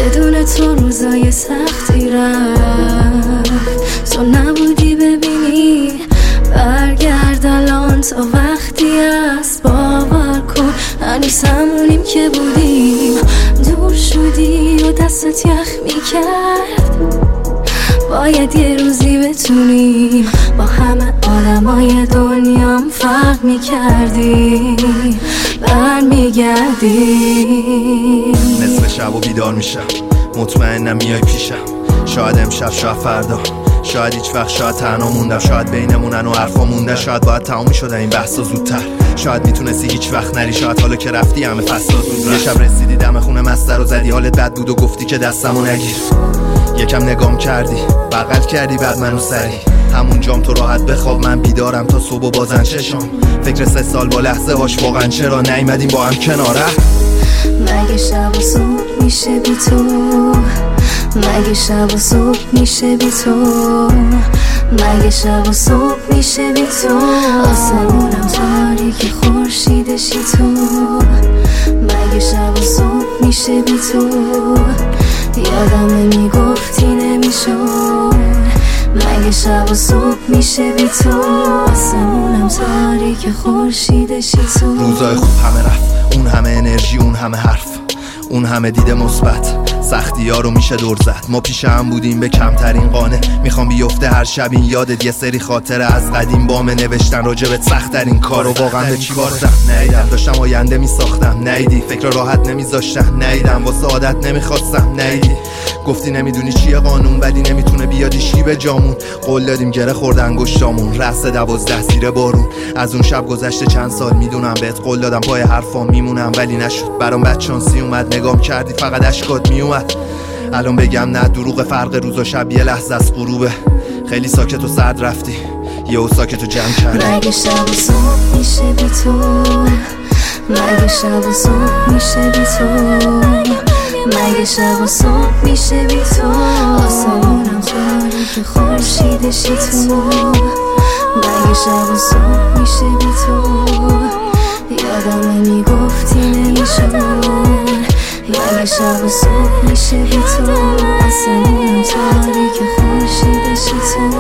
بدون تو روزای سختی رفت، تو نبودی ببینی برگرد الان تا وقتی است. باور کن هنوز همونیم که بودیم، دور شدی و دستت یخ میکرد. باید یه روزی بتونیم با همه آدمای دنیام فرق میکردیم، برمیگردیم. نصف شب و بیدار میشم، مطمئنم میای پیشم. شاید امشب، شاید فردا، شاید هیچ وقت، شاید تنها موندم. شاید بینمونن و حرفا مونده، شاید باید تموم شده این بحثا زودتر. شاید میتونستی هیچ وقت نری، شاید حالا که رفتی همه فصلا زود. یه شب رسیدی دم خونه مستر و زدی حالت بد بود و گفتی که دستمو نگیر. یکم نگام کردی، بغل کردی بعد منو سری. همون جام تو راحت بخواب، من بیدارم تا صبح و بازن چشام. فکر 3 سال با لحظه هاش واقعا چرا نیومدیم با هم کناره. مگه شب و صبح میشه بی تو، مگه شب و صبح میشه بی تو، مگه شب و صبح میشه بی تو. آسمونم تاریک خورشیدشی تو، مگه شب و صبح میشه بی تو. یادم میگفتی نمیشد، مگه شب و صبح میشه بی تو. آسمونم تاریک خورشیدشی تو. روزای خوب همه رفت، اون همه انرژی، اون همه حرف، اون همه دید مثبت. سختی ها رو میشه دور زد، ما پیش هم بودیم به کمترین قانه. میخوام بیفته هر شب این یادت، یه سری خاطره از قدیم بامه نوشتن راجبت. سخت‌ترین کارو واقعا به چی بارزم نیدم، داشتم آینده میساختم نیدی. فکر راحت نمیذاشتم نیدم، واسه عادت نمیخواستم نیدی. گفتی نمیدونی چیه قانون، ولی نمیتونه بیاد هیچکی به جامون. قول دادیم گره خورد انگشتامون، رأس 12 زیر بارون. از اون شب گذشته چند سال، میدونم بهت قول دادم پای حرفام میمونم، ولی نشد. برام بدشانسی اومد، نگام کردی فقط اشکات میومد. الان بگم نه دروغ، فرق روز و شب یه لحظه از غروبه. خیلی ساکت و سرد رفتی، یهو ساکت و جمع کردی. مگه شب و صبح میشه بی تو، مگه شب و صبح میشه بی تو، مگه شب و صبح میشه بی تو. آسمونم تاریک خورشیدشی تو، مگه شب و صبح میشه بی تو. یادم میگفتی نمیشد، مگه شب و صبح میشه بی تو. آسمونم تاریک خورشیدشی تو،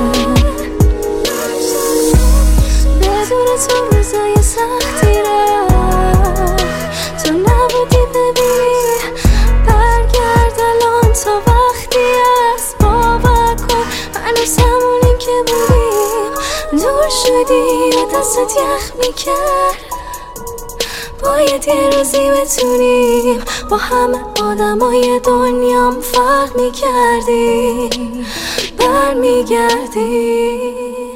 بدون تو روزای سختی رفت، تو نبودی ببینی برگرد الان تا وقتی است. باور کن هنوز همونیم که بودیم، دور شدی و دستت یخ میکرد. باید یه روزی بتونیم با همه آدمای دنیام فرق میکردیم، برمیگردیم.